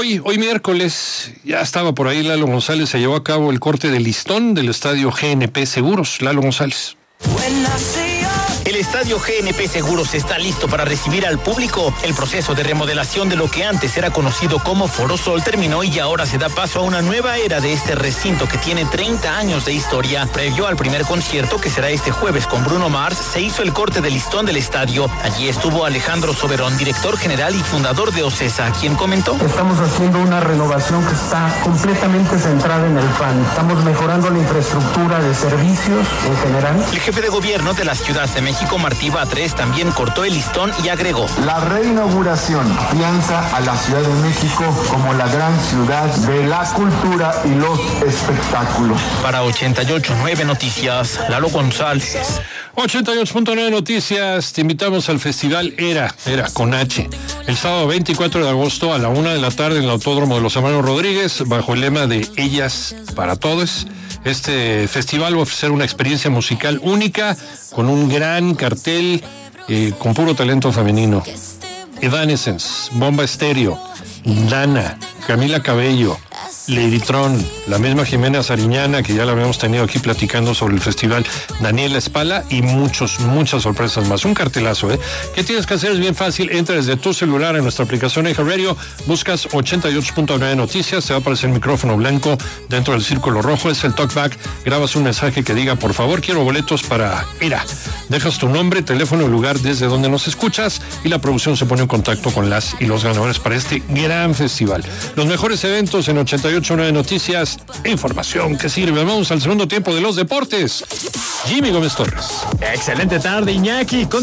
Hoy miércoles, ya estaba por ahí Lalo González, se llevó a cabo el corte de listón del estadio GNP Seguros. Lalo González. El estadio GNP Seguros está listo para recibir al público. El proceso de remodelación de lo que antes era conocido como Foro Sol terminó y ahora se da paso a una nueva era de este recinto que tiene 30 años de historia. Previo al primer concierto, que será este jueves con Bruno Mars, se hizo el corte de listón del estadio. Allí estuvo Alejandro Soberón, director general y fundador de OCESA, quien comentó: estamos haciendo una renovación que está completamente centrada en el fan. Estamos mejorando la infraestructura de servicios en general. El jefe de gobierno de la Ciudad de México, Martí Batres, también cortó el listón y agregó: la reinauguración afianza a la Ciudad de México como la gran ciudad de la cultura y los espectáculos. Para 88.9 Noticias, Lalo González. 88.9 Noticias, te invitamos al festival Era con H, el sábado 24 de agosto a la 1 de la tarde en el Autódromo de los Hermanos Rodríguez, bajo el lema de Ellas para Todos. Este festival va a ofrecer una experiencia musical única, con un gran cartel, con puro talento femenino. Evanescence, Bomba Estéreo, Dana, Camila Cabello, Ladytron, la misma Jimena Sariñana, que ya la habíamos tenido aquí platicando sobre el festival, Daniela Espala y muchas sorpresas más. Un cartelazo, ¿eh? ¿Qué tienes que hacer? Es bien fácil. Entra desde tu celular en nuestra aplicación iHeartRadio, buscas 88.9 Noticias, te va a aparecer el micrófono blanco dentro del círculo rojo, es el talkback, grabas un mensaje que diga: por favor, quiero boletos para Era. Dejas tu nombre, teléfono y lugar desde donde nos escuchas y la producción se pone en contacto con las y los ganadores para este gran festival. Los mejores eventos en 88.9 Noticias, información que sirve. Vamos al segundo tiempo de los deportes. Jimmy Gómez Torres. Excelente tarde, Iñaki.